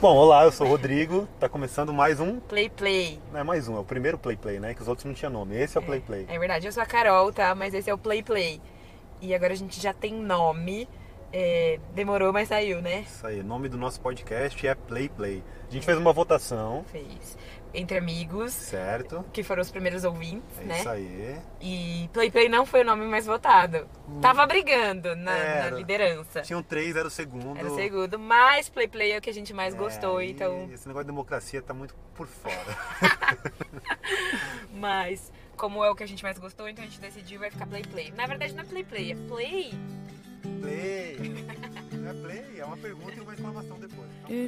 Bom, olá, eu sou o Rodrigo, tá começando mais um... Play Play. Não é mais um, é o primeiro Play Play, né? Que os outros não tinham nome. Esse é o Play Play. É verdade, eu sou a Carol, tá? Mas esse é o Play Play. E agora a gente já tem nome. Demorou, mas saiu, né? Isso aí, o nome do nosso podcast é Play Play. A gente fez uma votação. Fez. Entre amigos. Certo. Que foram os primeiros ouvintes, né? Isso aí. E Play Play não foi o nome mais votado. Tava brigando na liderança. Tinham três, era o segundo. Era o segundo, mas Play Play é o que a gente mais gostou, então... Esse negócio de democracia tá muito por fora. Mas, como é o que a gente mais gostou, então a gente decidiu vai ficar Play Play. Na verdade não é Play Play, é Play. Play. Não é Play, é uma pergunta e uma exclamação depois.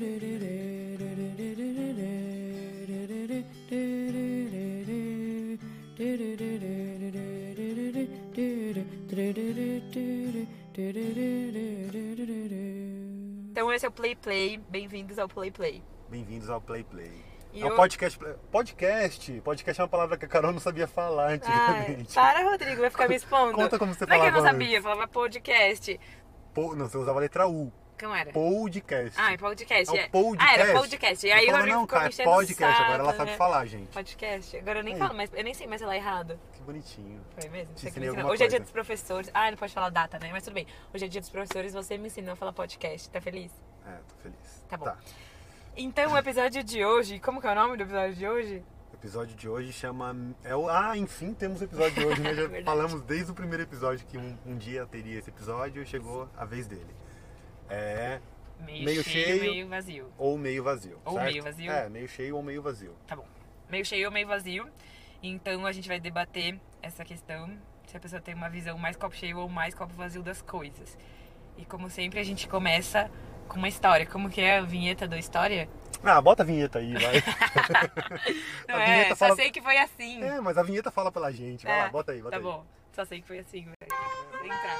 Então esse é o Play Play, bem-vindos ao Play Play. Bem-vindos ao Play Play. E é um podcast. Podcast é uma palavra que a Carol não sabia falar antigamente. Para, Rodrigo, vai ficar me expondo. Conta como você falava. Não é que eu não antes. sabia, falava podcast. Não, você usava a letra U. Como era? Podcast. É podcast. É o podcast. Era podcast. E aí o Rodrigo ficou me enchendo podcast, saco, agora ela sabe né? falar, gente. Podcast. Agora eu nem Aí. falo, mas eu nem sei mais falar errado. Que bonitinho. Foi mesmo? Te Você que ensinei me ensinou. alguma Hoje é dia coisa. dos professores. Ah, não pode falar data, né? Mas tudo bem. Hoje é dia dos professores, você me ensinou a falar podcast. Tá feliz? É, tô feliz. Tá bom. Então o episódio de hoje, como que é o nome do episódio de hoje? O episódio de hoje chama... enfim, temos o episódio de hoje, né? Já Verdade. falamos desde o primeiro episódio que um dia teria esse episódio e chegou a vez dele. É... Meio cheio, meio vazio. Ou meio vazio. Ou certo? meio vazio. É, meio cheio ou meio vazio. Tá bom. Meio cheio ou meio vazio. Então a gente vai debater essa questão, se a pessoa tem uma visão mais copo cheio ou mais copo vazio das coisas. E como sempre a gente começa com uma história. Como que é a vinheta da história? Ah, bota a vinheta aí, vai. Não A vinheta só fala- sei que foi assim. É, mas a vinheta fala pela gente. Vai lá, bota aí, bota Tá aí. bom, só sei que foi assim, velho. Vou entrar.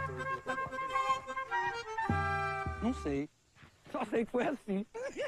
Não sei. Só sei que foi assim.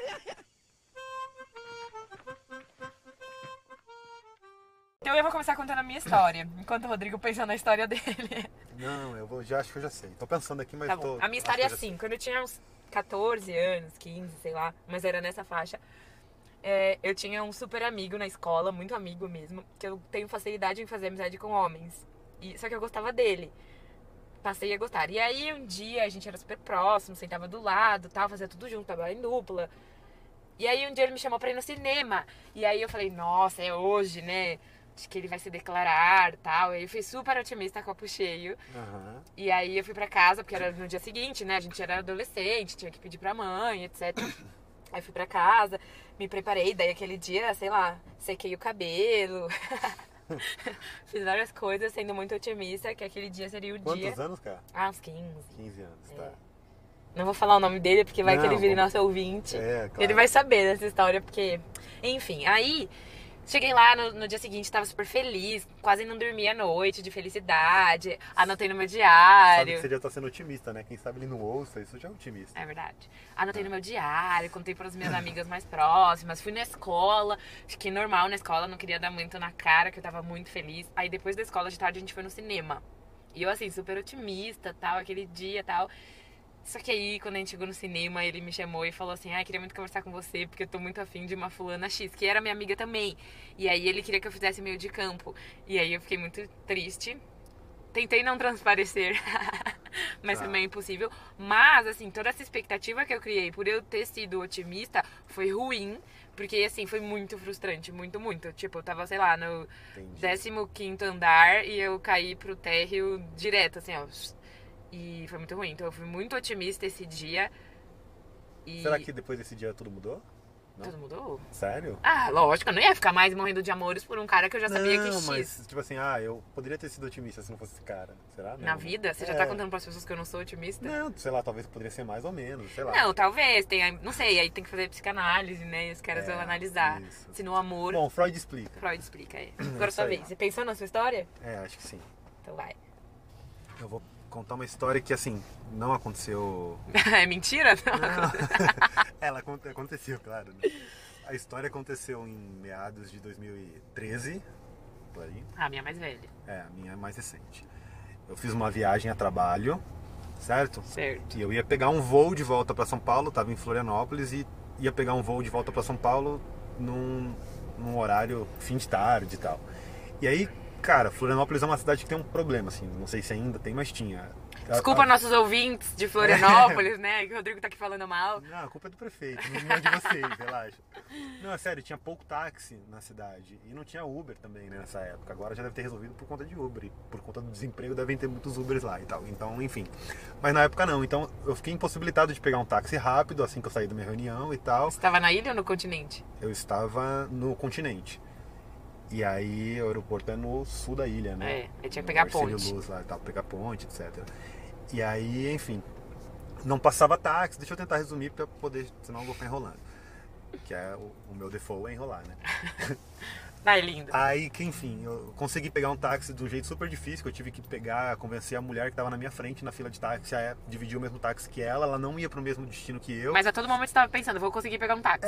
Então eu vou começar contando a minha história, enquanto o Rodrigo pensa na história dele. Não, acho que eu já sei. Tô pensando aqui, mas Tá bom. A minha história é assim, quando eu tinha uns 14 anos, 15, sei lá, mas era nessa faixa, eu tinha um super amigo na escola, muito amigo mesmo, que eu tenho facilidade em fazer amizade com homens. Só que eu gostava dele. Passei a gostar. E aí um dia a gente era super próximo, sentava do lado, tal, fazia tudo junto, trabalhava em dupla. E aí um dia ele me chamou pra ir no cinema. E aí eu falei, nossa, é hoje, né? Acho que ele vai se declarar, tal. E aí eu fui super otimista, copo cheio. Aham. E aí eu fui pra casa, porque era no dia seguinte, né? A gente era adolescente, tinha que pedir pra mãe, etc. Aí fui pra casa, me preparei, daí aquele dia, sei lá, sequei o cabelo. Fiz várias coisas, sendo muito otimista, que aquele dia seria o dia... Quantos anos, cara? Uns 15. 15 anos, tá. Não vou falar o nome dele, porque vai Não, que ele vire vamos- nosso ouvinte. É, claro. Ele vai saber dessa história, porque... Enfim, aí... Cheguei lá no dia seguinte, tava super feliz, quase não dormi à noite de felicidade, anotei no meu Sabe diário. que você já tá sendo otimista, né? Quem sabe ele não ouça, isso já é otimista. É verdade. Anotei no meu diário, contei para as minhas amigas mais próximas, fui na escola, fiquei normal na escola, não queria dar muito na cara, que eu tava muito feliz. Aí depois da escola de tarde a gente foi no cinema. E eu assim, super otimista, tal, aquele dia, tal. Só que aí, quando a gente chegou no cinema, ele me chamou e falou assim, queria muito conversar com você, porque eu tô muito afim de uma fulana X, que era minha amiga também. E aí ele queria que eu fizesse meio de campo. E aí eu fiquei muito triste. Tentei não transparecer, mas Tá. também é impossível. Mas, assim, toda essa expectativa que eu criei por eu ter sido otimista foi ruim. Porque, assim, foi muito frustrante, muito, muito. Tipo, eu tava, sei lá, no Entendi. 15º andar e eu caí pro térreo direto, assim, ó. E foi muito ruim. Então eu fui muito otimista esse dia. E Será que depois desse dia tudo mudou? Não? tudo mudou? Sério? Lógico, eu não ia ficar mais morrendo de amores por um cara que eu já sabia que Não, X. mas tipo assim, eu poderia ter sido otimista se não fosse esse cara. Será? Não, Na né? vida? Você já tá contando pras pessoas que eu não sou otimista? Não, sei lá, talvez poderia ser mais ou menos, sei lá. Não, talvez. Não sei, aí tem que fazer psicanálise, né? Os caras vão analisar. isso. Se no amor... Bom, Freud explica. Freud explica aí. Agora Isso sua aí. vez. Você pensou na sua história? Acho que sim. Então vai. Eu vou contar uma história que, assim, não aconteceu... É mentira? Ela aconteceu, claro, né? A história aconteceu em meados de 2013, por aí. A minha mais velha. A minha é mais recente. Eu fiz uma viagem a trabalho, certo? Certo. E eu ia pegar um voo de volta para São Paulo, tava em Florianópolis e ia pegar um voo de volta para São Paulo num horário fim de tarde e tal. E aí, cara, Florianópolis é uma cidade que tem um problema, assim, não sei se ainda tem, mas tinha. Desculpa nossos ouvintes de Florianópolis, né? Que o Rodrigo tá aqui falando mal. Não, a culpa é do prefeito, não é de vocês, relaxa. Não, é sério, tinha pouco táxi na cidade. E não tinha Uber também, né, nessa época. Agora já deve ter resolvido por conta de Uber. E por conta do desemprego devem ter muitos Ubers lá e tal. Então, enfim. Mas na época não. Então eu fiquei impossibilitado de pegar um táxi rápido assim que eu saí da minha reunião e tal. Você estava na ilha ou no continente? Eu estava no continente. E aí o aeroporto é no sul da ilha, né? Eu tinha que pegar a ponte. Luz lá e tal, pegar a ponte, etc. E aí, enfim, não passava táxi. Deixa eu tentar resumir pra poder, senão eu vou ficar enrolando. Que é o meu default é enrolar, né? Vai, lindo. Aí, que enfim, eu consegui pegar um táxi de um jeito super difícil, que eu tive que convencer a mulher que estava na minha frente na fila de táxi a dividir o mesmo táxi que ela não ia pro mesmo destino que eu. Mas a todo momento você estava pensando, vou conseguir pegar um táxi.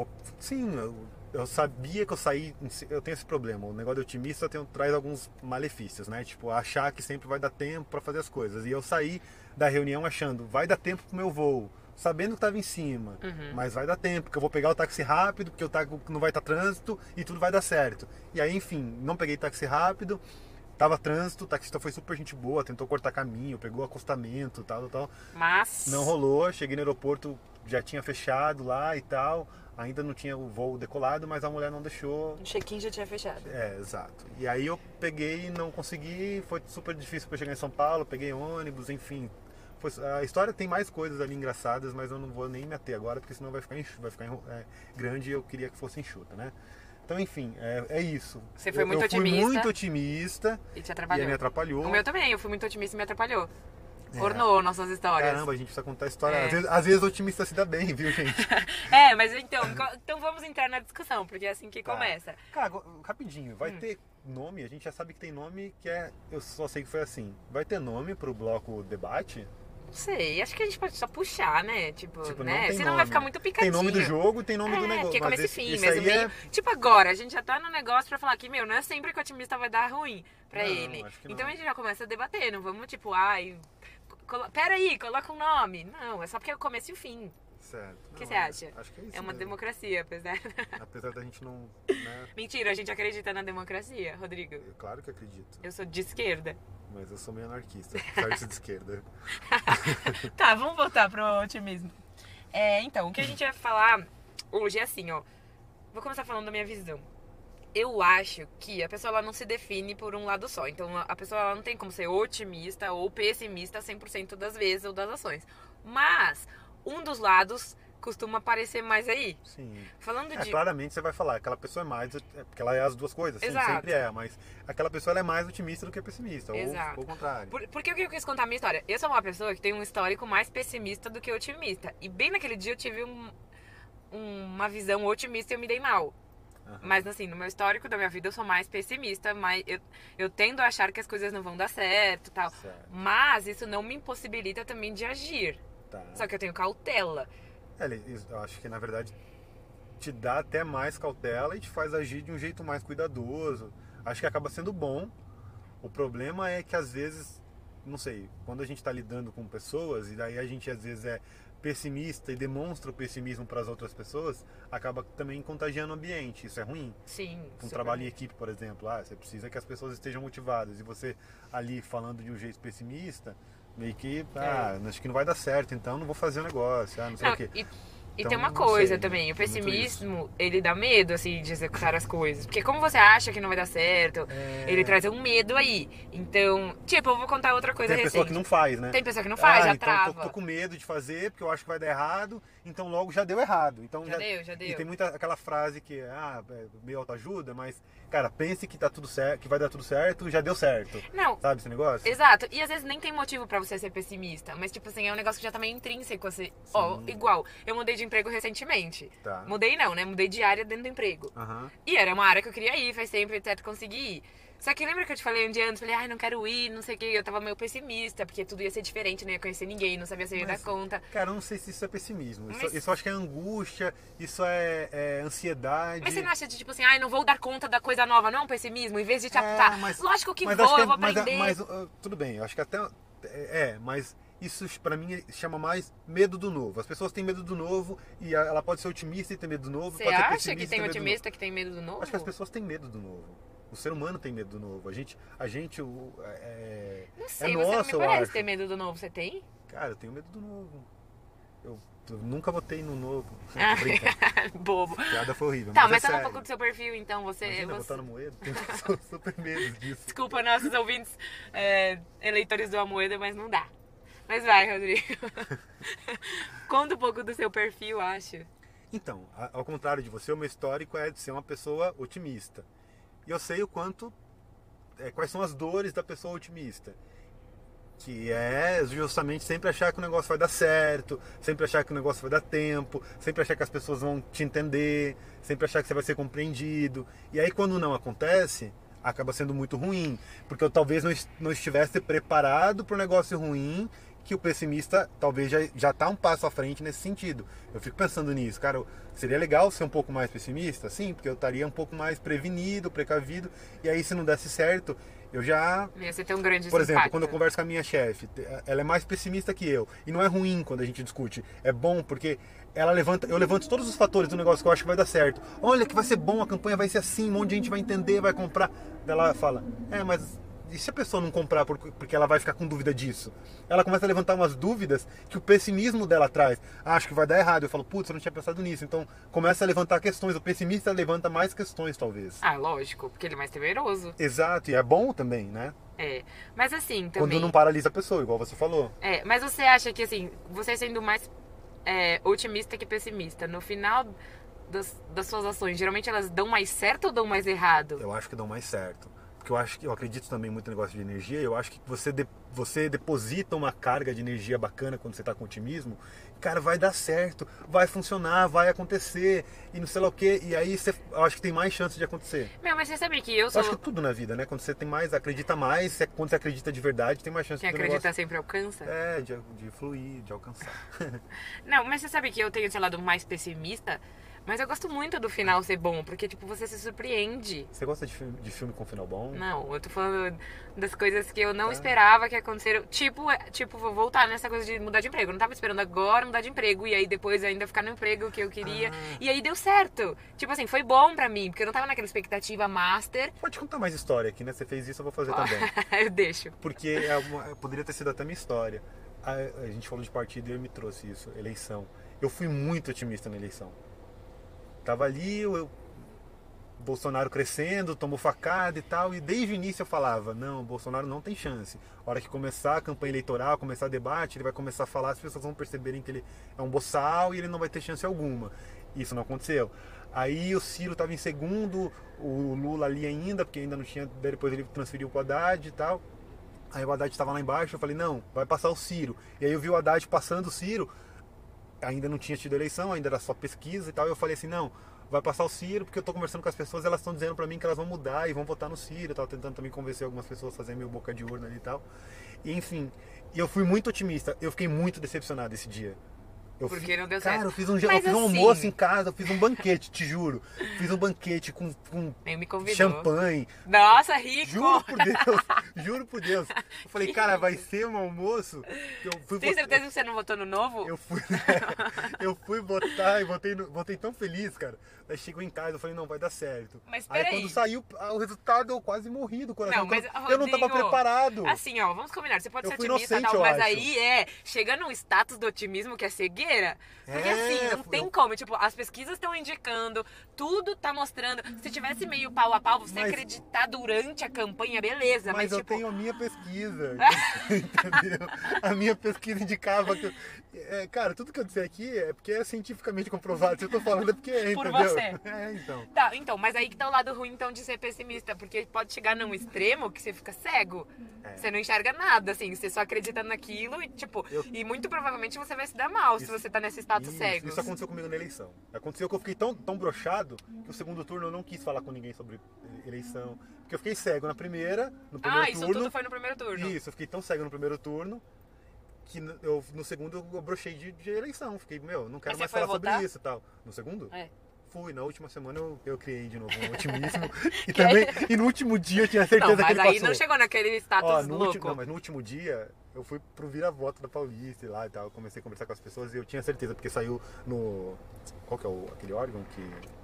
Sim, eu sabia que eu saí, eu tenho esse problema, o negócio de otimista traz alguns malefícios, né? Tipo, achar que sempre vai dar tempo para fazer as coisas. E eu saí da reunião achando, vai dar tempo pro meu voo. Sabendo que estava em cima, mas vai dar tempo, porque eu vou pegar o táxi rápido, porque não vai estar trânsito e tudo vai dar certo. E aí, enfim, não peguei táxi rápido, tava trânsito, o taxista foi super gente boa, tentou cortar caminho, pegou acostamento, tal. Mas não rolou, cheguei no aeroporto, já tinha fechado lá e tal, ainda não tinha o voo decolado, mas a mulher não deixou. O check-in já tinha fechado. Exato. E aí eu peguei e não consegui, foi super difícil para chegar em São Paulo, peguei ônibus, enfim. A história tem mais coisas ali engraçadas, mas eu não vou nem me ater agora, porque senão vai ficar grande e eu queria que fosse enxuta, né? Então, enfim, é isso. Você foi muito otimista. Eu fui muito otimista. E te atrapalhou. E me atrapalhou. O meu também, eu fui muito otimista e me atrapalhou. Ornou nossas histórias. Caramba, a gente precisa contar a história. Às vezes o otimista se dá bem, viu, gente? Mas então vamos entrar na discussão, porque é assim que começa. Cara, rapidinho, vai ter nome, a gente já sabe que tem nome eu só sei que foi assim. Vai ter nome pro bloco debate? Não sei, acho que a gente pode só puxar, né? Tipo né? Senão nome. Vai ficar muito picadinho. Tem nome do jogo, tem nome do negócio. Porque começo e fim, mas meio... Tipo agora, a gente já tá no negócio pra falar que, não é sempre que o otimista vai dar ruim pra ele. Então a gente já começa a debater, não vamos tipo, peraí, coloca um nome. Não, é só porque é o começo e o fim. Certo. O que você acha? Acho que é isso. É uma democracia, apesar da gente não... Né? Mentira, a gente acredita na democracia, Rodrigo. Claro que acredito. Eu sou de esquerda. Mas eu sou meio anarquista, apesar de ser de esquerda. Tá, vamos voltar pro otimismo. Então, o que a gente vai falar hoje é assim, ó. Vou começar falando da minha visão. Eu acho que a pessoa ela não se define por um lado só. Então, a pessoa ela não tem como ser otimista ou pessimista 100% das vezes ou das ações. Mas, um dos lados costuma aparecer mais aí. Sim. Falando de... Claramente você vai falar, aquela pessoa é mais... Porque ela é as duas coisas, sim, sempre é. Mas aquela pessoa ela é mais otimista do que pessimista. Ou o contrário. Por que eu quis contar a minha história? Eu sou uma pessoa que tem um histórico mais pessimista do que otimista. E bem naquele dia eu tive uma visão otimista e eu me dei mal. Mas assim, no meu histórico da minha vida eu sou mais pessimista, mas eu tendo a achar que as coisas não vão dar certo e tal. Certo. Mas isso não me impossibilita também de agir. Tá. Só que eu tenho cautela. Eu acho que na verdade te dá até mais cautela e te faz agir de um jeito mais cuidadoso. Acho que acaba sendo bom. O problema é que às vezes, não sei, quando a gente está lidando com pessoas e daí a gente às vezes é pessimista e demonstra o pessimismo para as outras pessoas, acaba também contagiando o ambiente. Isso é ruim. Sim. Um trabalho em equipe, por exemplo, você precisa que as pessoas estejam motivadas e você ali falando de um jeito pessimista, meio que, acho que não vai dar certo, então não vou fazer o negócio, não sei o quê. E tem uma coisa também, o pessimismo, ele dá medo, assim, de executar as coisas. Porque como você acha que não vai dar certo, ele traz um medo aí. Então, tipo, eu vou contar outra coisa recente. Tem pessoa que não faz, né? Tem pessoa que não faz, já então trava. Tô com medo de fazer, porque eu acho que vai dar errado, então logo já deu errado. Então, já deu. E tem muita aquela frase que meio autoajuda, mas, cara, pense que tá tudo certo, que vai dar tudo certo, já deu certo. Não. Sabe esse negócio? Exato. E às vezes nem tem motivo pra você ser pessimista, mas, tipo assim, é um negócio que já tá meio intrínseco, assim. Igual, eu mudei de emprego recentemente. Tá. Mudei não, né? Mudei de área dentro do emprego. E era uma área que eu queria ir, faz tempo, etc, consegui ir. Só que lembra que eu te falei um dia antes, falei, não quero ir, não sei o que, eu tava meio pessimista, porque tudo ia ser diferente, não ia conhecer ninguém, não sabia se eu ia dar conta. Cara, eu não sei se isso é pessimismo, isso eu acho que é angústia, isso é ansiedade. Mas você não acha de tipo assim, não vou dar conta da coisa nova, não é um pessimismo, em vez de te apontar, lógico que eu vou aprender. Mas tudo bem, eu acho que até, mas Isso pra mim chama mais medo do novo. As pessoas têm medo do novo e ela pode ser otimista e ter medo do novo. Você pode ser acha pessimista que e tem ter medo do otimista que tem medo do novo. novo? Acho que as pessoas têm medo do novo. O ser humano tem medo do novo. Não sei, é você nosso, não me eu parece acho. ter medo do novo. Você tem? Cara, eu tenho medo do novo. Eu nunca votei no novo. Ah, Tô brincando. bobo. A piada foi horrível. Tá, mas mas é fala um sério. pouco do seu perfil, então. Imagina, Você... votar no Moedo. Tenho super medo disso. Desculpa nossos ouvintes, eleitores do Amoedo, mas não dá. Mas vai, Rodrigo. Conta um pouco do seu perfil, acho. Então, ao contrário de você, o meu histórico é de ser uma pessoa otimista. E eu sei o quanto, quais são as dores da pessoa otimista. Que é justamente sempre achar que o negócio vai dar certo, sempre achar que o negócio vai dar tempo, sempre achar que as pessoas vão te entender, sempre achar que você vai ser compreendido. E aí quando não acontece, acaba sendo muito ruim. Porque eu talvez não estivesse preparado para um negócio ruim, que o pessimista talvez já tá um passo à frente nesse sentido. Eu fico pensando nisso, cara, seria legal ser um pouco mais pessimista? Sim, porque eu estaria um pouco mais prevenido, precavido, e aí se não desse certo, eu já... Você tem um grande Por exemplo, impacto. quando eu converso com a minha chefe, ela é mais pessimista que eu, e não é ruim quando a gente discute, é bom porque eu levanto todos os fatores do negócio que eu acho que vai dar certo. Olha que vai ser bom, a campanha vai ser assim, um monte de gente vai entender, vai comprar. Daí ela fala, mas... E se a pessoa não comprar porque ela vai ficar com dúvida disso? Ela começa a levantar umas dúvidas que o pessimismo dela traz. Acho que vai dar errado. Eu falo, putz, eu não tinha pensado nisso. Então começa a levantar questões. O pessimista levanta mais questões, talvez. Ah, lógico, porque ele é mais temeroso. Exato, e é bom também, né? Mas assim, também... Quando não paralisa a pessoa, igual você falou. Mas você acha que, assim, você sendo mais otimista que pessimista, no final das suas ações, geralmente elas dão mais certo ou dão mais errado? Eu acho que dão mais certo. Porque eu acredito também muito no negócio de energia, eu acho que você deposita uma carga de energia bacana quando você está com otimismo, cara, vai dar certo, vai funcionar, vai acontecer, e não sei lá o que, e aí eu acho que tem mais chance de acontecer. Mas você sabe que eu Eu sou... acho que tudo na vida, né? Quando você tem mais, acredita mais, quando você acredita de verdade, tem mais chance Quem de acredita sempre alcança? de fluir, de alcançar. Não, mas você sabe que eu tenho esse lado mais pessimista, mas eu gosto muito do final ser bom, porque, tipo, você se surpreende. Você gosta de filme com final bom? Não, eu tô falando das coisas que eu não esperava que aconteceram. Tipo, vou voltar nessa coisa de mudar de emprego. Eu não tava esperando agora mudar de emprego, e aí depois ainda ficar no emprego que eu queria. E aí deu certo. Tipo assim, foi bom pra mim, porque eu não tava naquela expectativa master. Pode contar mais história aqui, né? Você fez isso, eu vou fazer também. Eu deixo. Porque poderia ter sido até minha história. A gente falou de partido e ele me trouxe isso, eleição. Eu fui muito otimista na eleição. Tava ali, Bolsonaro crescendo, tomou facada e tal, e desde o início eu falava, não, o Bolsonaro não tem chance. A hora que começar a campanha eleitoral, começar debate, ele vai começar a falar, as pessoas vão perceberem que ele é um boçal e ele não vai ter chance alguma. Isso não aconteceu. Aí o Ciro estava em segundo, o Lula ali ainda, porque ainda não tinha, depois ele transferiu pro Haddad e tal. Aí o Haddad estava lá embaixo, eu falei, não, vai passar o Ciro. E aí eu vi o Haddad passando o Ciro, ainda não tinha tido eleição, ainda era só pesquisa e tal, e eu falei assim, não, vai passar o Ciro, porque eu tô conversando com as pessoas, elas estão dizendo pra mim que elas vão mudar e vão votar no Ciro, eu tava tentando também convencer algumas pessoas a fazer meu boca de urna ali e tal. E, enfim, e eu fui muito otimista, eu fiquei muito decepcionado esse dia. Porque não deu certo. Cara, eu fiz um Mas almoço em casa, eu fiz um banquete, te juro. Fiz um banquete com Nem me convidou. champanhe. Nossa, rico! Juro por Deus. Eu falei, cara, vai ser um almoço. Tem certeza que você não votou no Novo? Eu fui votar e votei tão feliz, cara. Aí chegou em casa, eu falei, não, vai dar certo. Mas aí peraí. quando saiu o resultado, eu quase morri do coração. Não, mas, eu não tava Rodrigo, preparado. Assim, ó, vamos combinar. Você pode Eu ser fui otimista e inocente, tal, eu mas acho. aí chegando no status do otimismo que é cegueira. Porque assim, não tem eu- como. Tipo, as pesquisas estão indicando, tudo tá mostrando. Se tivesse meio pau a pau, você Mas- acreditar durante a campanha, beleza. Mas eu tipo, tenho a minha pesquisa, entendeu? A minha pesquisa indicava que... cara, tudo que eu disser aqui é porque é cientificamente comprovado. Se eu tô falando é porque é, Por entendeu? você. Então. Tá, então, mas aí que tá o lado ruim, então, de ser pessimista. Porque pode chegar num extremo que você fica cego. Você não enxerga nada, assim. Você só acredita naquilo e, tipo... E muito provavelmente você vai se dar mal se você tá nesse status cego. Isso aconteceu comigo na eleição. Aconteceu que eu fiquei tão broxado que o segundo turno eu não quis falar com ninguém sobre eleição. Porque eu fiquei cego no primeiro Isso turno. tudo foi no primeiro turno. Isso, eu fiquei tão cego no primeiro turno que no segundo eu brochei de eleição. Fiquei, não quero Mas mais você foi falar sobre votar? isso e tal. No segundo? É. Fui, na última semana eu criei de novo um otimismo. E no último dia eu tinha certeza que ele Mas aí passou. não chegou naquele status louco. Mas no último dia eu fui pro vira-voto da Paulista e lá e tal. Eu comecei a conversar com as pessoas e eu tinha certeza, porque saiu no... Qual que é aquele órgão que...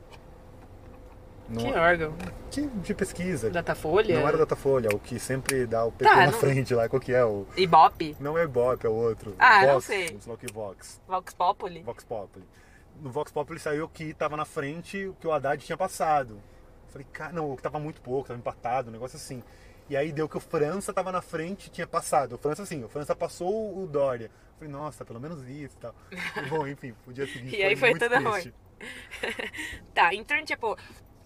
Que órgão? De pesquisa. Datafolha? Não era Datafolha, o que sempre dá o PT Tá, na frente lá. Qual que é? Ibope? Não é Ibope, é o outro. Ah, Vox, não sei. Sei lá o que Vox. Vox Populi? Vox Populi. No Vox Populi saiu que tava na frente o que o Haddad tinha passado. Falei, cara, não, o que tava muito pouco, tava empatado, um negócio assim. E aí deu que o França tava na frente e tinha passado. O França passou o Dória. Falei, nossa, pelo menos isso e tal. E, bom, enfim, o dia seguinte E aí foi muito tudo triste. ruim. Tá, então, tipo,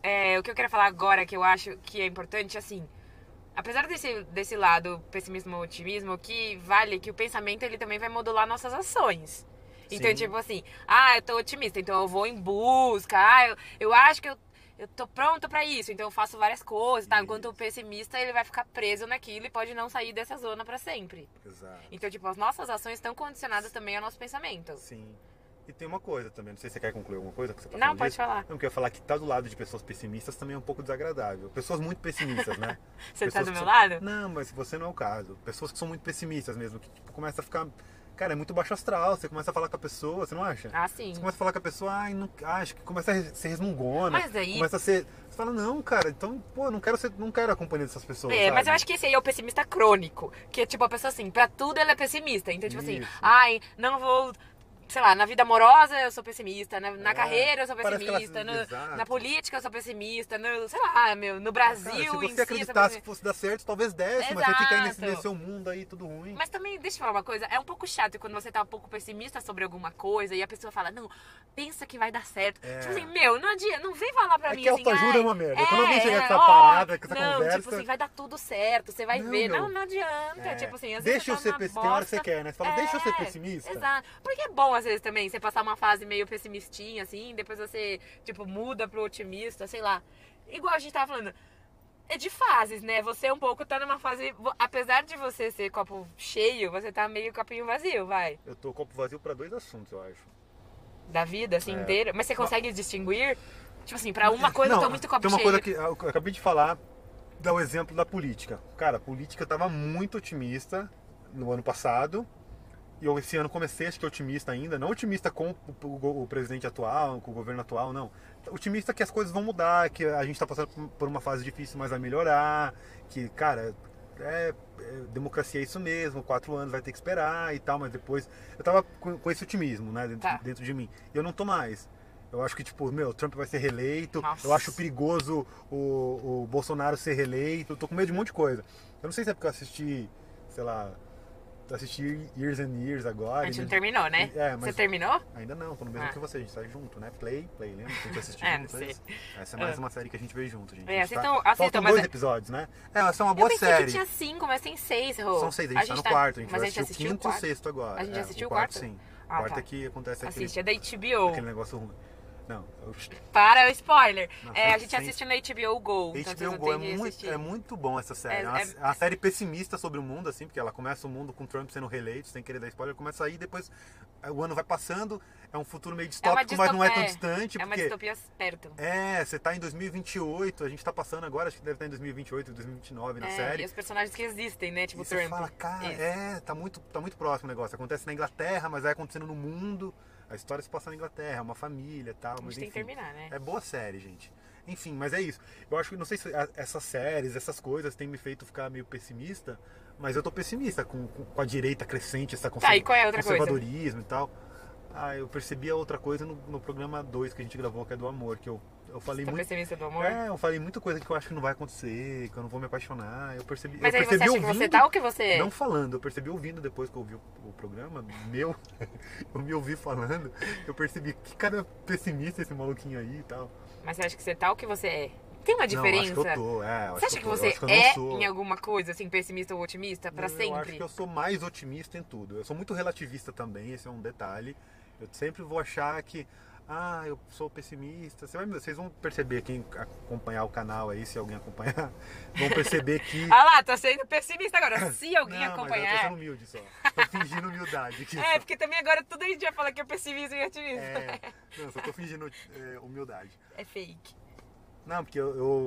o que eu quero falar agora, que eu acho que é importante, assim, apesar desse lado pessimismo-otimismo, que vale que o pensamento, ele também vai modular nossas ações. Então, Sim. tipo assim, eu tô otimista, então eu vou em busca, eu acho que eu tô pronto pra isso, então eu faço várias coisas, tá? Enquanto o pessimista, ele vai ficar preso naquilo e pode não sair dessa zona pra sempre. Exato. Então, tipo, as nossas ações estão condicionadas também ao nosso pensamento. Sim. E tem uma coisa também, não sei se você quer concluir alguma coisa que você tá Não, falando pode disso. falar. Não, eu quero falar que tá do lado de pessoas pessimistas também é um pouco desagradável. Pessoas muito pessimistas, né? Você tá Pessoas do que meu são- lado? Não, mas você não é o caso. Pessoas que são muito pessimistas mesmo, que tipo, começa a ficar... Cara, é muito baixo astral, você começa a falar com a pessoa, você não acha? Ah, sim. Você começa a falar com a pessoa, acho que começa a ser resmungona. Mas aí- Começa a ser... Você fala, não, cara, então, pô, não quero a companhia dessas pessoas, Mas sabe? eu acho que esse aí é o pessimista crônico. Que é tipo a pessoa assim, pra tudo ela é pessimista. Então, tipo assim, Isso. não vou. Sei lá, na vida amorosa eu sou pessimista, na carreira eu sou parece que ela- pessimista, Exato. na política eu sou pessimista, sei lá, no Brasil Cara, se em você si, eu sou acreditasse pessimista. que fosse dar certo, talvez desse, mas você fica aí Exato. nesse seu mundo aí, tudo ruim. Mas também, deixa eu falar uma coisa, é um pouco chato quando você tá um pouco pessimista sobre alguma coisa e a pessoa fala, não, pensa que vai dar certo. É. Tipo assim, não adianta, não vem falar pra É mim que assim, autoajuda é uma merda. Quando alguém chega com essa ó, parada, com essa não, conversa... tipo assim, vai dar tudo certo, você vai Não, ver. meu. Não adianta, tipo assim, às Deixa eu vezes ser você tá pessimista. numa Tem hora que você bosta. quer, né? Você fala, deixa eu ser pessimista. Exato. Porque é bom, às vezes, também, você passar uma fase meio pessimistinha, assim, depois você, tipo, muda pro otimista, sei lá. Igual a gente tava falando, é de fases, né? Você um pouco tá numa fase... Apesar de você ser copo cheio, você tá meio copinho vazio, vai. Eu tô copo vazio pra 2 assuntos, eu acho. Da vida, assim, É. inteira. Mas você consegue distinguir? Tipo assim, pra uma coisa eu tô muito copo tem uma cheio. coisa que eu acabei de falar, dar o exemplo da política. Cara, a política tava muito otimista no ano passado. E eu esse ano comecei, acho que otimista ainda. Não otimista com o presidente atual, com o governo atual, não. Otimista que as coisas vão mudar, que a gente tá passando por uma fase difícil, mas vai melhorar. Que, cara, democracia é isso mesmo, 4 anos vai ter que esperar e tal, mas depois... Eu tava com esse otimismo, né, dentro de mim. E eu não tô mais. Eu acho que, tipo, Trump vai ser reeleito. Nossa. Eu acho perigoso o Bolsonaro ser reeleito. Eu tô com medo de um monte de coisa. Eu não sei se é porque eu assisti, sei lá... Assisti Years and Years agora. A gente não terminou, né? Mas Você terminou? Ainda não, tô no mesmo que você, a gente tá junto, né? Play, lembra? A gente assistiu não junto. sei. Essa é mais uma série que a gente vê junto, gente. É, A gente assistam, Faltam mas 2 episódios, né? Essa é uma boa eu pensei série. que tinha 5, mas tem 6, Rô. São 6, a gente tá no quarto, a gente mas vai a gente assistir o assistiu quinto e o sexto agora. A gente assistiu o quarto? quarto? Sim. O Ah, quarto tá. é que acontece Assiste, é da HBO. aquele negócio ruim. Não, Para o spoiler. Não, a gente sem- assiste no HBO Go. Então vocês HBO não Go têm que assistir. é muito bom essa série. É- É uma série pessimista sobre o mundo, assim, porque ela começa o mundo com Trump sendo reeleito, sem querer dar spoiler, começa aí, depois o ano vai passando, é um futuro meio distópico, mas não é tão distante, É uma porque... distopia perto. Você tá em 2028, a gente tá passando agora, acho que deve estar em 2028, 2029 na E série. os personagens que existem, né? Tipo E você Trump. fala, cara, Isso. tá muito próximo o negócio. Acontece na Inglaterra, mas vai acontecendo no mundo. A história se passa na Inglaterra, uma família e tal. A Mas gente tem que enfim, terminar, né? é boa série, gente. Enfim, mas é isso. Eu acho que, não sei se essas séries, essas coisas têm me feito ficar meio pessimista, mas eu tô pessimista com a direita crescente, essa Tá, e qual é a outra coisa? conservadorismo e tal. Eu percebi a outra coisa no programa 2 que a gente gravou, que é do amor, que eu falei Tá muito... pessimista do amor? eu falei muita coisa que eu acho que não vai acontecer, que eu não vou me apaixonar. Eu percebi, Mas eu aí você percebi acha que você ouvindo, tá ou que você é? não falando, eu percebi ouvindo depois que eu ouvi o programa, eu me ouvi falando, eu percebi que cara pessimista esse maluquinho aí e tal. Mas você acha que você tá ou que você é? Tem uma diferença? Não, acho que eu tô, Você acha que você eu não é sou. em alguma coisa, assim, pessimista ou otimista pra Eu sempre? acho que eu sou mais otimista em tudo. Eu sou muito relativista também, esse é um detalhe. Eu sempre vou achar que eu sou pessimista. Vocês vão perceber, quem acompanhar o canal aí, se alguém acompanhar, vão perceber que... Ah lá, tô sendo pessimista agora. Se alguém Não, mas eu tô acompanhar... sendo humilde só. Tô fingindo humildade aqui. É, porque também agora tudo a gente vai falar que é pessimismo e otimismo. Não, só tô fingindo humildade. É fake. Não, porque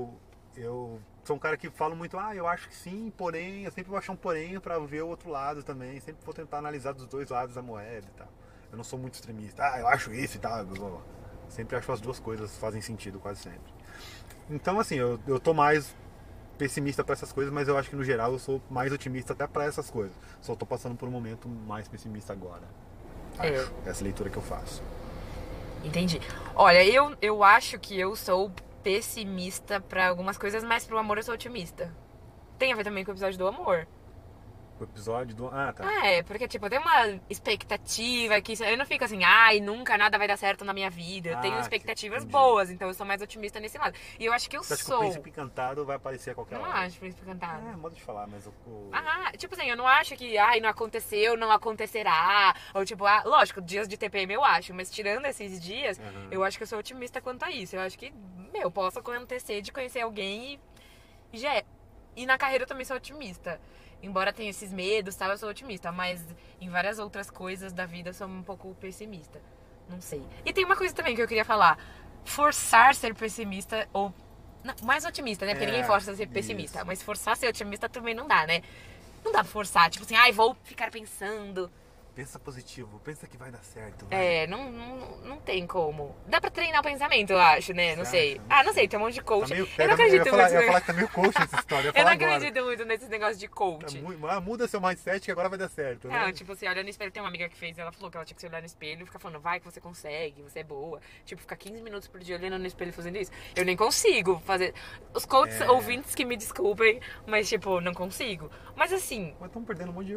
eu sou um cara que falo muito, eu acho que sim, porém, eu sempre vou achar um porém pra ver o outro lado também. Sempre vou tentar analisar dos dois lados da moeda e tal. Eu não sou muito extremista, eu acho isso e tal. Sempre acho as duas coisas fazem sentido, quase sempre. Então, assim, eu tô mais pessimista pra essas coisas, mas eu acho que no geral eu sou mais otimista até pra essas coisas. Só tô passando por um momento mais pessimista agora. Acho. Essa leitura que eu faço. Entendi. Olha, eu acho que eu sou pessimista pra algumas coisas, mas pro amor eu sou otimista. Tem a ver também com o episódio do amor. O episódio do... tá. Porque, tipo, tem uma expectativa que eu não fico assim, nunca nada vai dar certo na minha vida. Eu tenho expectativas boas, então eu sou mais otimista nesse lado. E eu acho que eu Você acha sou... que o Príncipe Encantado vai aparecer a qualquer hora? Não acho Príncipe Encantado. Modo de falar, mas tipo assim, eu não acho que, não aconteceu, não acontecerá. Ou tipo, lógico, dias de TPM eu acho, mas tirando esses dias, eu acho que eu sou otimista quanto a isso. Eu acho que, posso acontecer de conhecer alguém e já é. E na carreira eu também sou otimista. Embora tenha esses medos, eu sou otimista. Mas em várias outras coisas da vida eu sou um pouco pessimista. Não sei. E tem uma coisa também que eu queria falar. Forçar ser pessimista ou... Não, mais otimista, né? Porque ninguém força a ser pessimista. Isso. Mas forçar a ser otimista também não dá, né? Não dá pra forçar. Tipo assim, vou ficar pensando... Pensa positivo, pensa que vai dar certo. Vai. Não tem como. Dá pra treinar o pensamento, eu acho, né? Não sei. Não sei, tem um monte de coach. Tá meio, eu não acredito muito. Eu ia falar que tá meio coach nessa história. Eu não acredito muito nesses negócios de coach. Muda seu mindset que agora vai dar certo. Né? Não, tipo assim, olha no espelho. Tem uma amiga que fez, ela falou que ela tinha que se olhar no espelho e ficar falando, vai que você consegue, você é boa. Tipo, ficar 15 minutos por dia olhando no espelho e fazendo isso. Eu nem consigo fazer. Os coaches ouvintes que me desculpem, mas tipo, não consigo. Mas assim... Mas estamos perdendo um monte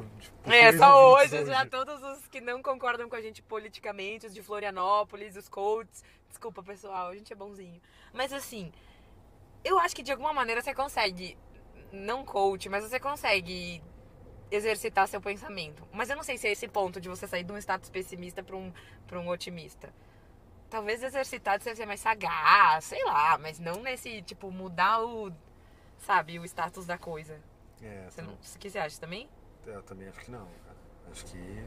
só hoje, já todos os que não concordam com a gente politicamente, os de Florianópolis, os coaches. Desculpa, pessoal, a gente é bonzinho. Mas assim, eu acho que de alguma maneira você consegue, não coach, mas você consegue exercitar seu pensamento. Mas eu não sei se é esse ponto de você sair de um status pessimista pra um otimista. Talvez exercitar de você ser mais sagaz, sei lá, mas não nesse, tipo, mudar o status da coisa. O que você acha também? Eu também acho que não, cara. Acho que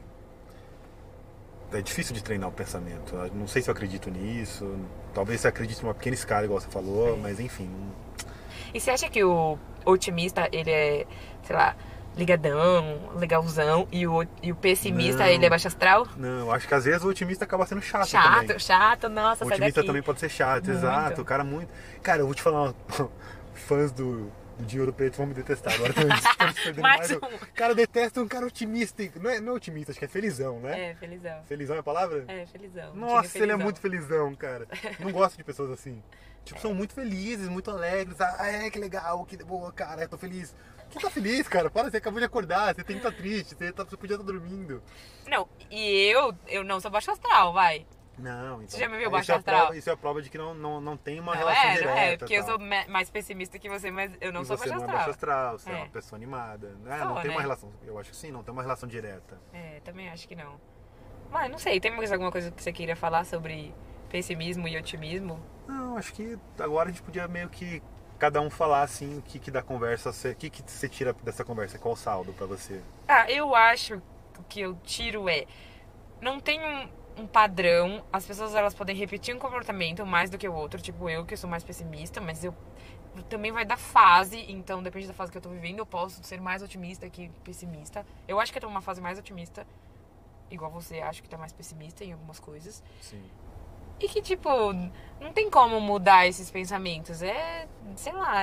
é difícil de treinar o pensamento. Eu não sei se eu acredito nisso. Talvez você acredite numa pequena escala, igual você falou, mas enfim. E você acha que o otimista, ele é, sei lá, ligadão, legalzão, e o pessimista, ele é baixo astral? Não, eu acho que às vezes o otimista acaba sendo chato também. Chato, nossa, o sai otimista daqui. também pode ser chato, Muito. exato. O cara muito... Cara, eu vou te falar, fãs do Dinheiro Preto vão me detestar agora. Mais um. Cara, eu detesto um cara otimista. Não é otimista, acho que é felizão, né? É, felizão. Felizão é a palavra? É, felizão. Nossa, felizão. ele é muito felizão, cara. Não gosto de pessoas assim. Tipo, são muito felizes, muito alegres. Que legal, que boa, cara, eu tô feliz. Quem tá feliz, cara? Para, você acabou de acordar, você tem que estar triste, você podia estar dormindo. Não, e eu não sou baixo astral, vai. Não, então... Você já me viu baixo astral? Isso é a prova de que não tem uma relação direta. Não é, porque eu sou mais pessimista que você, mas eu não sou baixo astral. Você não é baixo astral, você é uma pessoa animada. Não tem uma relação, eu acho que sim, não tem uma relação direta. Também acho que não. Mas não sei, tem mais alguma coisa que você queira falar sobre pessimismo e otimismo? Não, acho que agora a gente podia meio que cada um falar assim o que da conversa, o que você tira dessa conversa, qual o saldo pra você? Eu acho que eu tiro não tem um padrão, as pessoas elas podem repetir um comportamento mais do que o outro, tipo eu que sou mais pessimista, mas eu também vai da fase, então depende da fase que eu tô vivendo, eu posso ser mais otimista que pessimista. Eu acho que eu tô numa fase mais otimista, igual você, acho que tá mais pessimista em algumas coisas. Sim. E que, tipo, não tem como mudar esses pensamentos. Sei lá,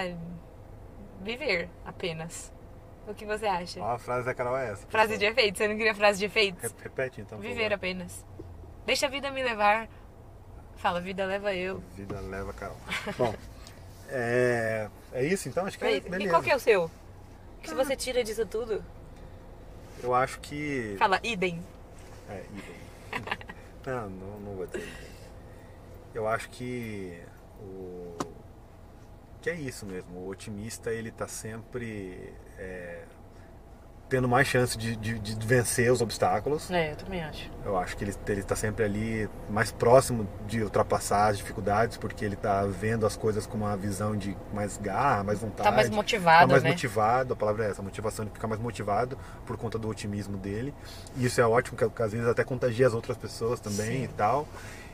viver apenas. O que você acha? A frase da Carol é essa. Frase de efeito. Você não queria frase de efeito? Repete então. Viver apenas. Deixa a vida me levar. Fala, vida leva eu. Vida leva a Carol. Bom, é isso então? Acho que é beleza. E qual que é o seu? O que você tira disso tudo? Eu acho que... Fala, idem. Idem. Não vou dizer idem. Eu acho que é isso mesmo. O otimista, ele tá sempre tendo mais chance de vencer os obstáculos. Eu também acho. Eu acho que ele tá sempre ali mais próximo de ultrapassar as dificuldades, porque ele tá vendo as coisas com uma visão de mais garra, mais vontade. Tá mais motivado, tá mais né? motivado, a palavra é essa, a motivação, ele fica mais motivado por conta do otimismo dele. E isso é ótimo, que às vezes até contagia as outras pessoas também. Sim. E tal.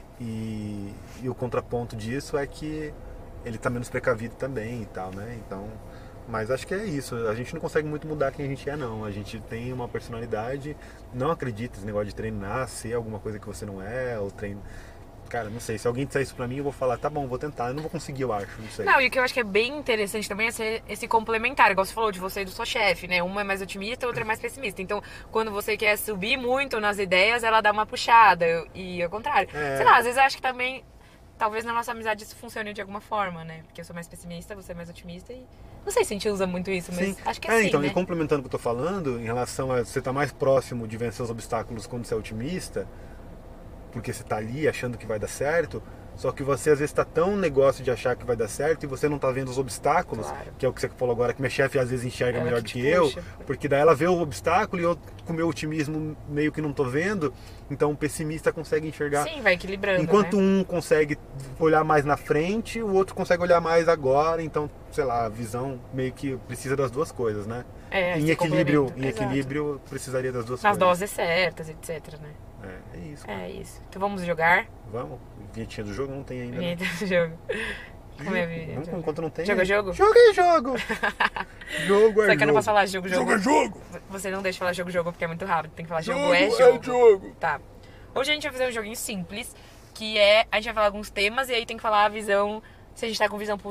E o contraponto disso é que ele tá menos precavido também e tal, né? Então... Mas acho que é isso, a gente não consegue muito mudar quem a gente é, não. A gente tem uma personalidade, não acredita nesse negócio de treinar, ser alguma coisa que você não é, ou treino. Cara, não sei, se alguém disser isso pra mim, eu vou falar, tá bom, vou tentar. Eu não vou conseguir, eu acho, não sei. Não, e o que eu acho que é bem interessante também é ser esse complementar, igual você falou de você e do seu chefe, né? Uma é mais otimista, a outra é mais pessimista. Então, quando você quer subir muito nas ideias, ela dá uma puxada, e ao contrário. Sei lá, às vezes eu acho que também, talvez na nossa amizade isso funcione de alguma forma, né? Porque eu sou mais pessimista, você é mais otimista e... Não sei se a gente usa muito isso, mas acho que é sim, então, né? E complementando o que eu tô falando, em relação a você estar mais próximo de vencer os obstáculos quando você é otimista, porque você tá ali achando que vai dar certo, só que você às vezes tá tão negócio de achar que vai dar certo e você não tá vendo os obstáculos, Claro. que é o que você falou agora, que minha chefe às vezes enxerga Ela melhor que do te que eu, puxa. porque daí ela vê o obstáculo e eu com o meu otimismo meio que não tô vendo, então o pessimista consegue enxergar. Sim, vai equilibrando, Enquanto né? um consegue olhar mais na frente, o outro consegue olhar mais agora, então, sei lá, a visão meio que precisa das duas coisas, né? Em se equilíbrio, complementa. equilíbrio precisaria das duas Nas coisas. doses certas, etc, né? É isso. Cara. É isso. Então vamos jogar? Vamos? Vinhetinha do jogo não tem ainda. Né? Vinheta do jogo. Como é a vinheta? Vamos enquanto não tem. Jogo é jogo? Jogo é jogo! Jogo é Só que eu não jogo. posso falar jogo. Jogo é jogo! Você não deixa eu falar jogo porque é muito rápido. Tem que falar jogo Jogo é é jogo. jogo. Tá. Hoje a gente vai fazer um joguinho simples, que é... A gente vai falar alguns temas e aí tem que falar a visão... Se a gente tá com visão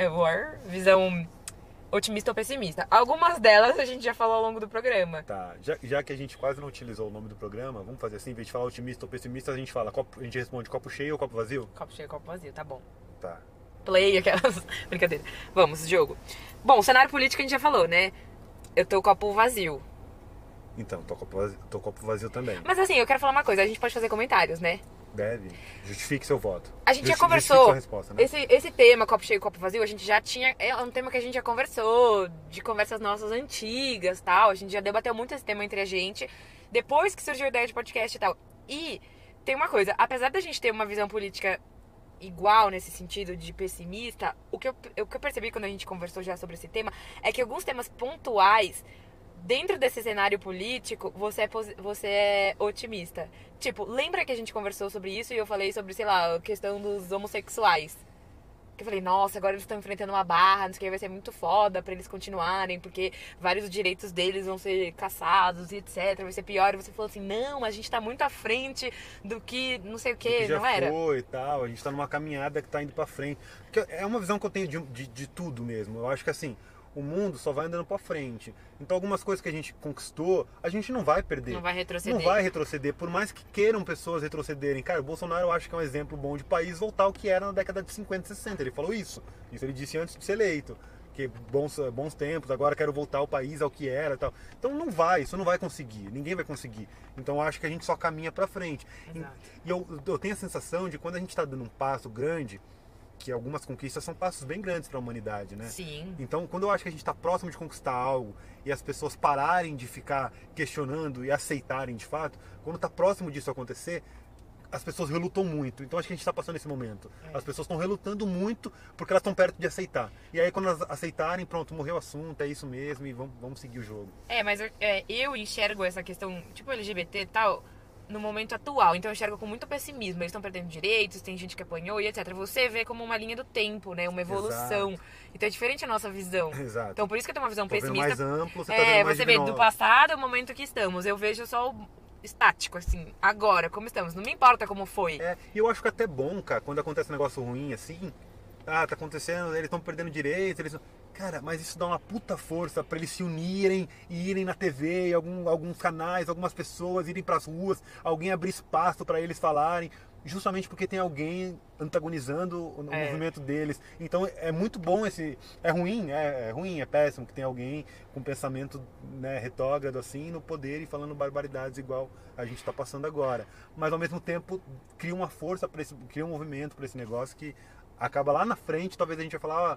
visão otimista ou pessimista. Algumas delas a gente já falou ao longo do programa. Tá, já que a gente quase não utilizou o nome do programa, vamos fazer assim, em vez de falar otimista ou pessimista, a gente fala, a gente responde copo cheio ou copo vazio? Copo cheio, copo vazio, tá bom. Tá. Play, aquelas... Brincadeira. Vamos, jogo. Bom, cenário político a gente já falou, né? Eu tô copo vazio. Então, tô copo vazio também. Mas assim, eu quero falar uma coisa. A gente pode fazer comentários, né? Deve. Justifique seu voto. A gente já Justifique conversou. sua resposta, né? Esse tema, copo cheio, copo vazio, a gente já tinha... É um tema que a gente já conversou, de conversas nossas antigas e tal. A gente já debateu muito esse tema entre a gente. Depois que surgiu a ideia de podcast e tal. E tem uma coisa. Apesar da gente ter uma visão política igual nesse sentido de pessimista, o que eu percebi quando a gente conversou já sobre esse tema é que alguns temas pontuais... Dentro desse cenário político, você é otimista. Tipo, lembra que a gente conversou sobre isso e eu falei sobre, sei lá, a questão dos homossexuais? Que eu falei, nossa, agora eles estão enfrentando uma barra, não sei o que, vai ser muito foda pra eles continuarem, porque vários direitos deles vão ser caçados e etc, vai ser pior. E você falou assim, não, a gente tá muito à frente do que não sei o que, já não era? foi e tal, a gente tá numa caminhada que tá indo pra frente. Porque é uma visão que eu tenho de tudo mesmo. Eu acho que assim... O mundo só vai andando pra frente. Então algumas coisas que a gente conquistou, a gente não vai perder. Não vai retroceder. Não vai retroceder, por mais que queiram pessoas retrocederem. Cara, o Bolsonaro eu acho que é um exemplo bom de país voltar ao que era na década de 50 e 60. Ele falou isso. Isso ele disse antes de ser eleito. Que bons tempos, agora quero voltar ao país ao que era e tal. Então não vai, isso não vai conseguir. Ninguém vai conseguir. Então eu acho que a gente só caminha pra frente. Exato. E eu tenho a sensação de quando a gente tá dando um passo grande, que algumas conquistas são passos bem grandes para a humanidade, né? Sim. Então, quando eu acho que a gente está próximo de conquistar algo e as pessoas pararem de ficar questionando e aceitarem de fato, quando está próximo disso acontecer, as pessoas relutam muito. Então, acho que a gente está passando esse momento. As pessoas estão relutando muito porque elas estão perto de aceitar. E aí, quando elas aceitarem, pronto, morreu o assunto, é isso mesmo e vamos seguir o jogo. Mas eu enxergo essa questão, tipo LGBT e tal, no momento atual. Então eu enxergo com muito pessimismo. Eles estão perdendo direitos, tem gente que apanhou e etc. Você vê como uma linha do tempo, né? Uma evolução. Exato. Então é diferente a nossa visão. Exato. Então por isso que eu tenho uma visão Tô vendo pessimista. mais amplo, você tá vendo mais você vê do passado o momento que estamos. Eu vejo só o estático, assim, agora, como estamos. Não me importa como foi. E eu acho que é até bom, cara, quando acontece um negócio ruim assim, tá acontecendo, eles estão perdendo direitos, cara, mas isso dá uma puta força pra eles se unirem e irem na TV, e alguns canais, algumas pessoas irem pras ruas, alguém abrir espaço pra eles falarem, justamente porque tem alguém antagonizando o movimento deles. Então é muito bom esse... É ruim, é péssimo que tem alguém com pensamento, né, retrógrado assim no poder e falando barbaridades igual a gente tá passando agora. Mas ao mesmo tempo cria uma força, cria um movimento pra esse negócio que acaba lá na frente, talvez a gente vai falar...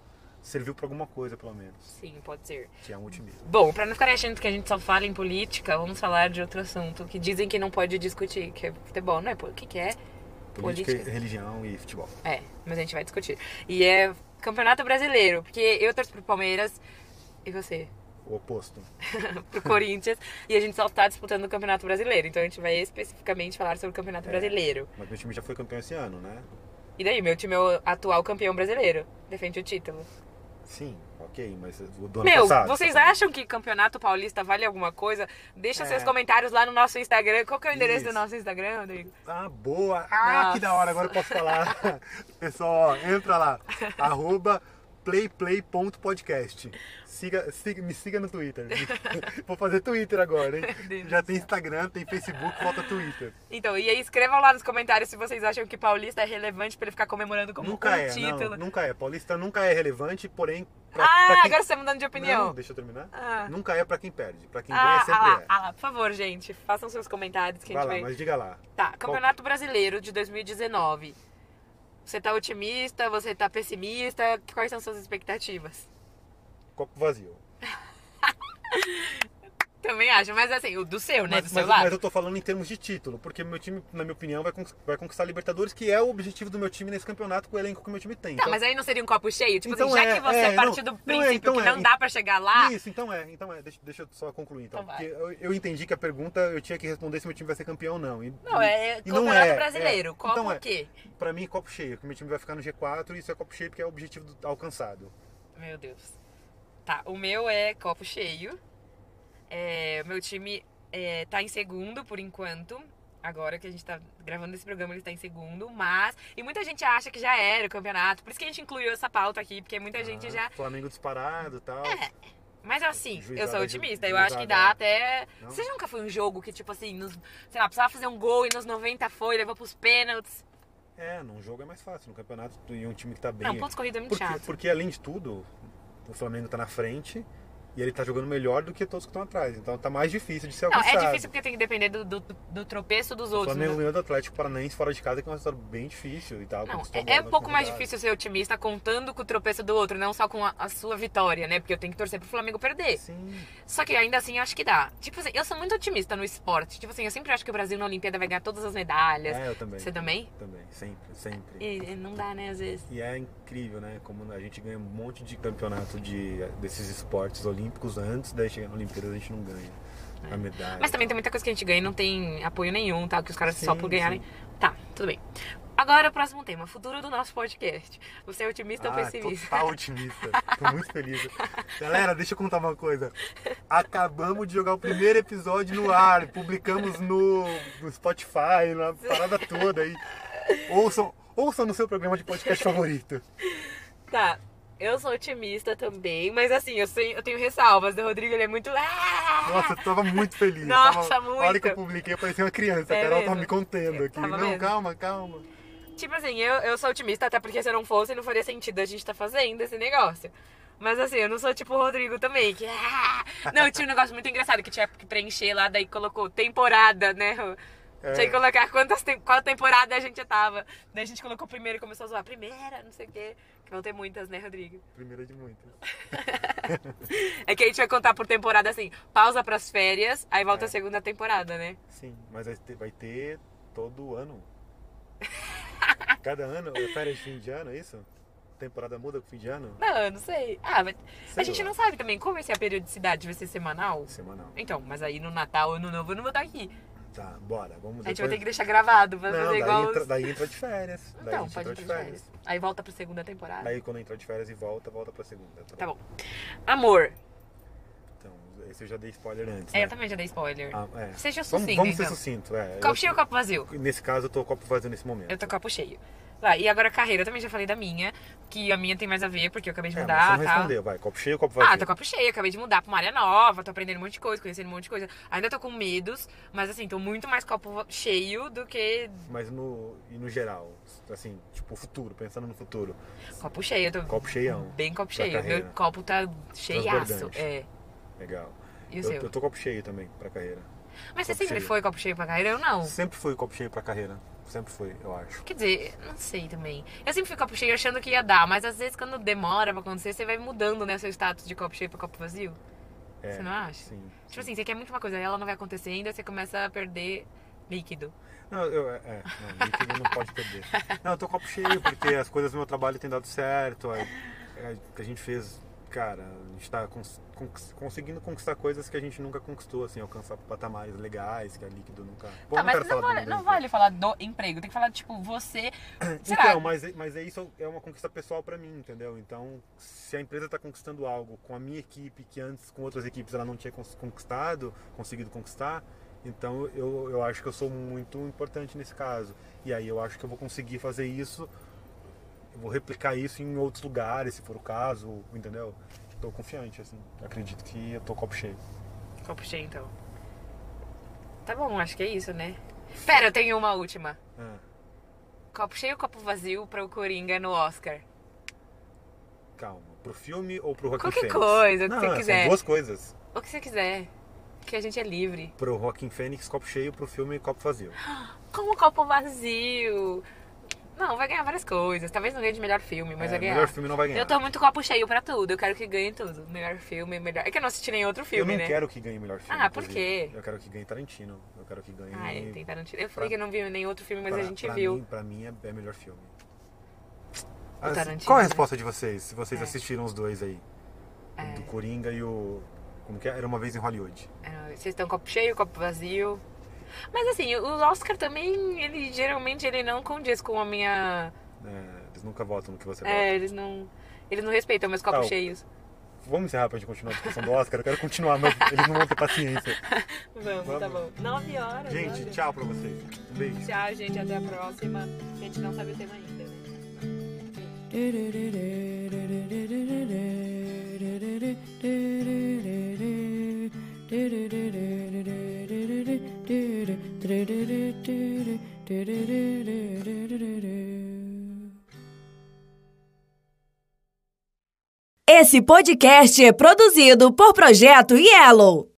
serviu pra alguma coisa, pelo menos. Sim, pode ser. Que é um otimismo. Bom, pra não ficarem achando que a gente só fala em política, vamos falar de outro assunto que dizem que não pode discutir, que é futebol, não é? O que é? Política, religião e futebol. É, mas a gente vai discutir. E é Campeonato Brasileiro, porque eu torço pro Palmeiras e você O oposto. pro Corinthians, e a gente só tá disputando o Campeonato Brasileiro, então a gente vai especificamente falar sobre o Campeonato Brasileiro. Mas meu time já foi campeão esse ano, né? E daí, meu time é o atual campeão brasileiro, defende o título. Sim, ok, mas o do ano Meu, passado. vocês acham que Campeonato Paulista vale alguma coisa? Deixa seus comentários lá no nosso Instagram. Qual que é o endereço do nosso Instagram, Rodrigo? Ah, boa! Ah, que da hora, agora eu posso falar. Pessoal, ó, entra lá, @playplay.podcast. Me siga no Twitter. Vou fazer Twitter agora, hein? Deus Já tem Instagram, tem Facebook, falta Twitter. Então, e aí escrevam lá nos comentários se vocês acham que Paulista é relevante pra ele ficar comemorando como Nunca um é, título. não, nunca é. Paulista nunca é relevante, porém... Agora você tá mudando de opinião. Não, deixa eu terminar. Ah. Nunca é pra quem perde, pra quem ganha sempre é. Lá, por favor, gente, façam seus comentários que a Vai gente lá, vai... mas diga lá. Tá, Campeonato Brasileiro de 2019. Você tá otimista, você tá pessimista? Quais são suas expectativas? Copo vazio. Também acho, mas assim, o do seu, né? Do seu Mas lado. eu tô falando em termos de título, porque meu time, na minha opinião, vai conquistar a Libertadores, que é o objetivo do meu time nesse campeonato com o elenco que o meu time tem. Tá, mas aí não seria um copo cheio? Tipo Então assim, já que você parte do princípio que não dá pra chegar lá... Isso, então é. Deixa eu só concluir, então. Então vai. Porque eu entendi que a pergunta eu tinha que responder se meu time vai ser campeão ou não. Não, é e não Campeonato é, Brasileiro. Copo então o quê? Pra mim, copo cheio, que meu time vai ficar no G4 e isso é copo cheio porque é o objetivo alcançado. Meu Deus. Tá, o meu é copo cheio. Meu time tá em segundo por enquanto. Agora que a gente tá gravando esse programa, ele tá em segundo. Mas... E muita gente acha que já era o campeonato. Por isso que a gente incluiu essa pauta aqui. Porque muita gente já... Flamengo disparado e tal. Mas assim, eu Juizada, sou otimista. Eu juizada. acho que dá até... Não? Você nunca foi um jogo que, tipo assim, sei lá, precisava fazer um gol e nos 90 foi, levou pros pênaltis. Num jogo é mais fácil. No campeonato, e um time que tá bem... Não, pontos corridos é muito chato. Porque, além de tudo, o Flamengo tá na frente e ele tá jogando melhor do que todos que estão atrás. Então tá mais difícil de ser Não, alcançado. é difícil porque tem que depender do tropeço dos O outros. Flamengo né? ganhou do Atlético Paranaense fora de casa, que é um resultado bem difícil e tal. Não, conquistou a é bola um pouco mais convidado. difícil ser otimista contando com o tropeço do outro, não só com a sua vitória, né? Porque eu tenho que torcer pro Flamengo perder. Sim. Só que ainda assim eu acho que dá. Tipo assim, eu sou muito otimista no esporte. Tipo assim, eu sempre acho que o Brasil na Olimpíada vai ganhar todas as medalhas. Eu também. Você também? Também, sempre. E não dá, né, às vezes. E é incrível, né? Como a gente ganha um monte de campeonato desses esportes olímpicos antes, daí chega na Olimpíada a gente não ganha a medalha. Mas também tem muita coisa que a gente ganha e não tem apoio nenhum, tá? Que os caras só Sim, por ganharem. sim. Tá, tudo bem. Agora o próximo tema, futuro do nosso podcast. Você é otimista ou pessimista? Total otimista. Tô muito feliz. Galera, deixa eu contar uma coisa. Acabamos de jogar o primeiro episódio no ar. Publicamos no Spotify, na parada toda aí. Ouçam no seu programa de podcast favorito. Tá, eu sou otimista também, mas assim, eu tenho ressalvas. O Rodrigo, ele é muito... Nossa, eu tava muito feliz. Nossa, muito. A hora que eu publiquei, eu parecia uma criança. É A Carol tava mesmo. me contendo aqui. Tava Não, mesmo. calma. Tipo assim, eu sou otimista, até porque se eu não fosse, não faria sentido a gente tá fazendo esse negócio. Mas assim, eu não sou tipo o Rodrigo também, que... Não, tinha um negócio muito engraçado que tinha que preencher lá, daí colocou temporada, né? Tinha que colocar qual temporada a gente tava. Daí a gente colocou primeiro e começou a zoar. Primeira, não sei o quê. Que vão ter muitas, né, Rodrigo? Primeira de muitas. É que a gente vai contar por temporada assim, pausa pras férias, aí volta a segunda temporada, né? Sim, mas vai ter todo ano. Cada ano, é férias de fim de ano, é isso? Temporada muda com fim de ano? Não, eu não sei. Mas Sei a gente lá. não sabe também como vai ser a periodicidade, vai ser semanal? Semanal. Então, mas aí no Natal ou no Novo eu não vou estar aqui. Tá, bora. Vamos A gente vai ter que deixar gravado, vai Não, fazer igual os... daí entra de férias. Daí a Então, gente pode entra entrar de férias. Aí volta pra segunda temporada. Daí quando entrar de férias e volta pra segunda. Tá bom. Amor. Então, esse eu já dei spoiler antes, Eu né? também já dei spoiler. Seja Vamos sucinto, ser então. sucinto, Copo cheio ou copo vazio? Nesse caso, eu tô copo vazio nesse momento. Eu tô copo cheio. Vai, e agora carreira, eu também já falei da minha, que a minha tem mais a ver, porque eu acabei de Mas mudar, você não tá? respondeu, vai. Copo cheio ou copo vazio? Tô copo cheio, acabei de mudar pra uma área nova, tô aprendendo um monte de coisa, conhecendo um monte de coisa. Ainda tô com medos, mas assim, tô muito mais copo cheio do que Mas no geral, assim, tipo, o futuro, pensando no futuro. copo cheio. Eu tô Copo cheião. bem copo Pra cheio. carreira. Meu copo tá cheiaço. Transbordante. Legal. E o seu? Eu tô copo cheio também pra carreira. Mas você Copo sempre cheio. foi copo cheio pra carreira? Eu não. Sempre fui copo cheio pra carreira. Sempre foi, eu acho. Quer dizer, não sei também. Eu sempre fui copo cheio achando que ia dar, mas às vezes quando demora pra acontecer, você vai mudando, né, seu status de copo cheio pra copo vazio. Você não acha? Sim. Tipo assim, você quer muito uma coisa, aí ela não vai acontecer ainda, você começa a perder líquido. Não, líquido não pode perder. Não, eu tô copo cheio, porque as coisas do meu trabalho têm dado certo. Que a gente fez, cara, a gente tá conseguindo conquistar coisas que a gente nunca conquistou, assim, alcançar patamares legais, que a líquido nunca... Bom, Tá, mas quero falar não vale falar do emprego, tem que falar, tipo, você... Sei Então, lá, mas isso é uma conquista pessoal pra mim, entendeu? Então, se a empresa tá conquistando algo com a minha equipe, que antes com outras equipes ela não tinha conseguido conquistar, então eu acho que eu sou muito importante nesse caso. E aí eu acho que eu vou conseguir fazer isso, eu vou replicar isso em outros lugares, se for o caso, entendeu? Tô confiante, assim. Acredito que eu tô copo cheio. copo cheio, então. Tá bom, acho que é isso, né? Pera, eu tenho uma última. Copo cheio ou copo vazio pra o Coringa no Oscar? Calma. Pro filme ou pro Joaquin Qualquer Phoenix? coisa, o que Não, você são quiser. duas coisas. O que você quiser. Que a gente é livre. Pro Joaquin Phoenix, copo cheio, pro filme, copo vazio. Como copo vazio? Não, vai ganhar várias coisas. Talvez não ganhe de melhor filme, mas vai ganhar. Melhor filme não vai ganhar. Eu tô muito copo cheio pra tudo. Eu quero que ganhe tudo. Melhor filme, melhor... É que eu não assisti nenhum outro filme, eu não né? quero que ganhe melhor filme. Ah, por inclusive. quê? Eu quero que ganhe Tarantino. Eu quero que ganhe... Ah, tem Tarantino. Eu falei que eu não vi nenhum outro filme, mas a gente pra viu. Pra mim é melhor filme. O Tarantino, Qual é a né? resposta de vocês? Se vocês assistiram os dois aí. Do Coringa e o... Como que é? Era Uma Vez em Hollywood. Vocês estão copo cheio, copo vazio. Mas assim, o Oscar também, ele geralmente ele não condiz com a minha... Eles nunca votam no que você vota. Eles não respeitam meus copos cheios. Vamos encerrar pra gente continuar a discussão do Oscar? Eu quero continuar, mas eles não vão ter paciência. Vamos, tá bom. 9 horas. Gente, olha. tchau pra vocês. Um beijo. Tchau, gente. Até a próxima. A gente não sabe o tema ainda, né? Esse podcast é produzido por Projeto Yellow.